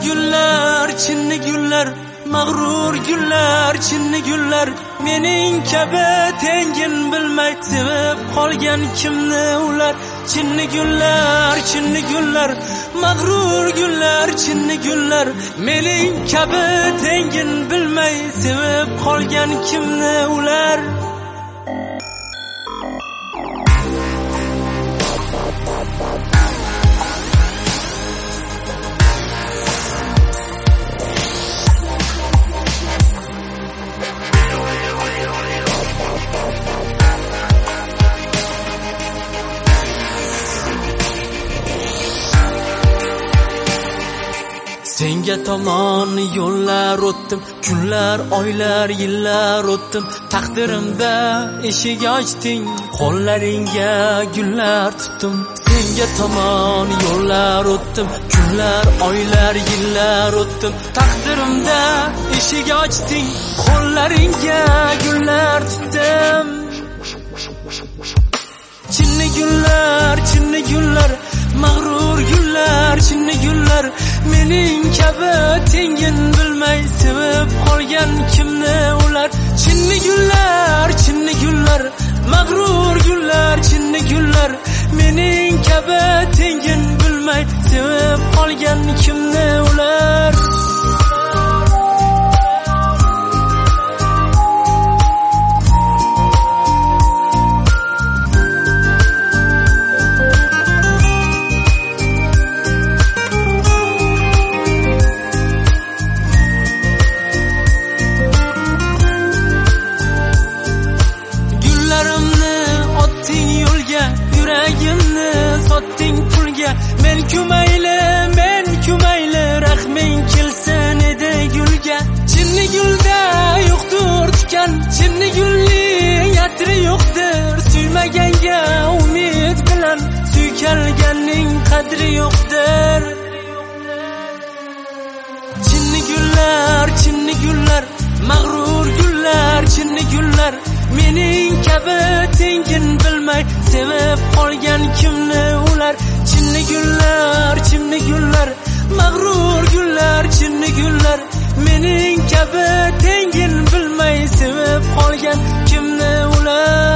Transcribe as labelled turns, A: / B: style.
A: chinni gullar, mag'rur gullar, chinni gullar, mening kabi tengin bilmay sevib qolgan kimni ular. Chinni gullar, mag'rur gullar, chinni gullar, mening kabi tengin bilmay sevib qolgan kimni ular. Senga tomon yo'llar o'tdim, kunlar, oylar, yillar o'tdim. Taqdirimda eshik ochding, qo'llaringga gullar tutdim. Senga tomon yo'llar o'tdim, kunlar, oylar, yillar o'tdim. Taqdirimda eshik ochding, qo'llaringga gullar tutdim. Chinni gullar, mag'rur gullar, chinni gullar, mening kabi tengin bilmay sevib qolgan kimni ular. Chinni gullar, mag'rur gullar, chinni gullar, mening kabi tengin bilmay sevib qolgan kimni ular. Yuragimni sotding pulga, men kumayli, rahming kelsin edi gulga. Chinni gulda yo'qdir tikan, chinni gulning atri yo'qdir. Suymaganga umid bilan suykalganning qadri yo'qdir. Chinni gullar, mag'rur gullar, chinni gullar, mening kabi tengin bilmay sevib qolgan kimni ular. Chinni gullar, mag'rur gullar, chinni gullar, mening kabi tengin bilmay sevib qolgan kimni ular.